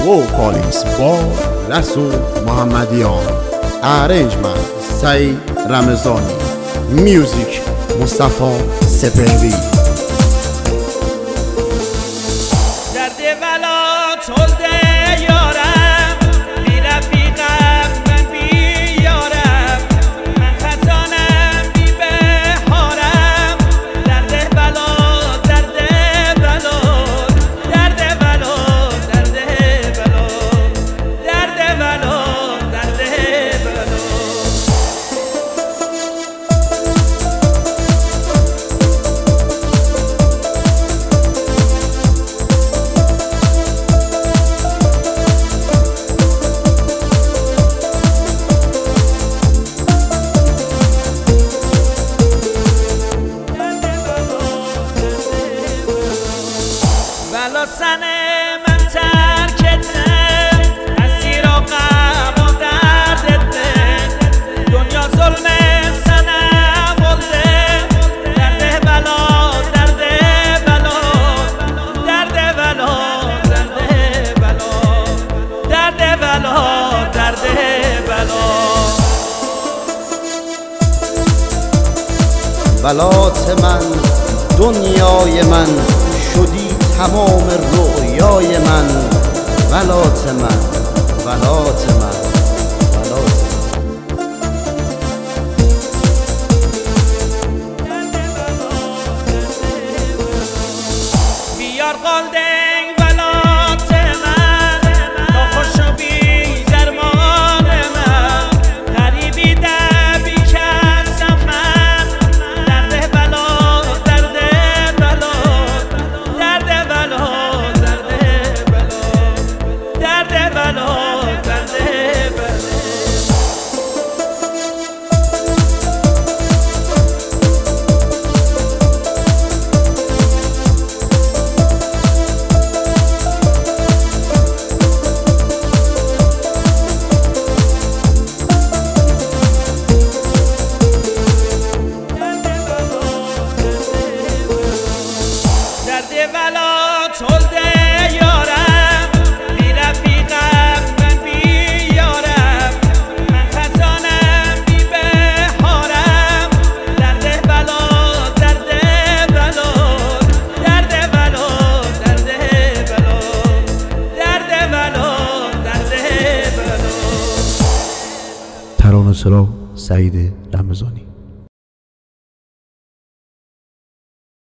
vocalist با رسول محمدیان، ارنجمنت سعید رمضانی، میوزیک مصطفی سپهری. درد بلا تولده یارم، بی رفیقم من بی یارم، من خزانم بی بهارم. درد بلا درد بلا درد بلا درد بلا درد بلا درد بلا. بلا سن من ترکته، اسیر و غم و دردته، دنیا ظلم سنم بلده. درد بلا درد بلا درد بلا درد بلا درد بلا درد بلا. بلات من دنیای من شدی تمام رویای من. بلات من بلات من بلات بیار قالدنگ بلات من، ناخوش و بی درمان من، غریبی دبی کسم من. درد بلا درد بلا درد بلا درد بلا درد بلا درد بلا. درد بلا تولده یارم، بی رفیقم من بی یارم، من خزانم بی بهارم. درد بلا درد بلا درد بلا درد بلا درد بلا درد بلا. ترانه‌سرا سعید رمضانی.